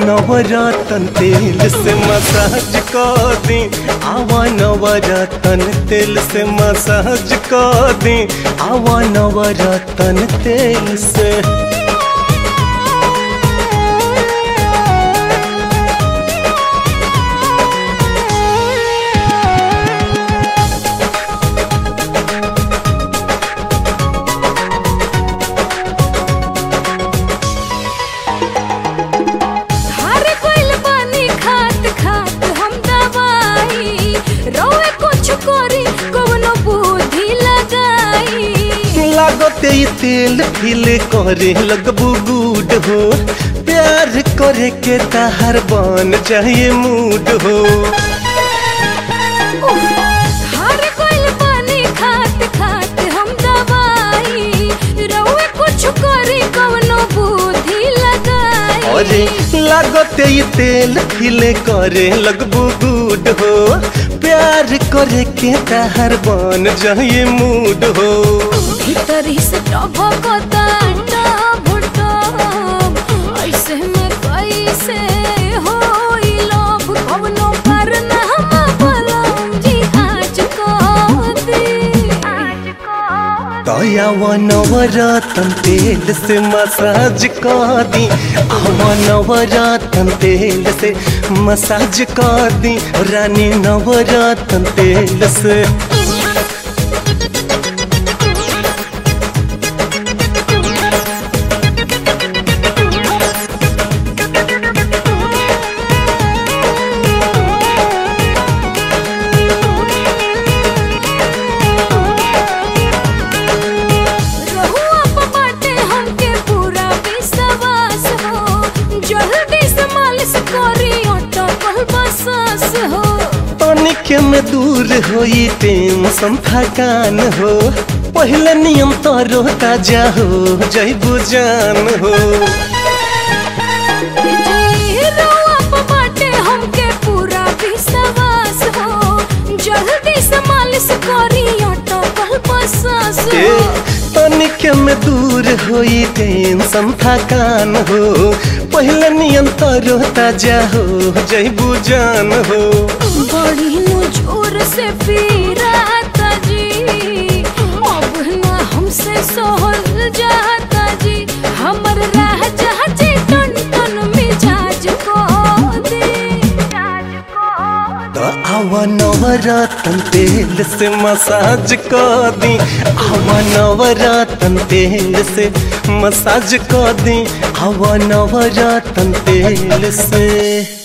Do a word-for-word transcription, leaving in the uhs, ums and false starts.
नवरत्न तेल से मसाज कर दी, आवा नवरत्न तेल से मसाज कर दी, आवा नवरत्न तेल से। लागते तेल फिल करे लगबू गुड हो, प्यार करे के तहर बन चाहिए मूड हो। हर कोई पानी खात खात हम दवाई, रउए कुछ करी कवनो बुद्धि लगाई। अरे लागते तेल फिल करे लगबू गुड हो, प्यार करे के तहर बन चाहिए मूड हो। भीतरी से टभकता टभ टभ, ऐसे में कैसे होई लव, कवनो कारनामा बलम जी आज कह दी। दयावा नवरत्न तेल से मसाज कर दी, आवा नवरत्न तेल से मसाज कर दी, रानी नवरत्न तेल से। तनिके में दूर होई टेंशन थकान हो, पहले नियम तोरो ताजा हो जइबू जान हो। हमके पूरा विश्वास हो, जल्दी से मालिश करी अटकल बसास हो। तनिके में दूर होई टेंशन थकान हो, पहले नियम तोरो ताजा हो जइबू जान हो। बड़ी जोर से पीराता जी, अब ना हमसे सहल जाता जी, हमर राजा जी टन टन मिजाज को दे। तो आवा नवरत्न तेल से मसाज कर दी, आवा नवरत्न तेल से मसाज कर दी, आवा नवरत्न तेल से।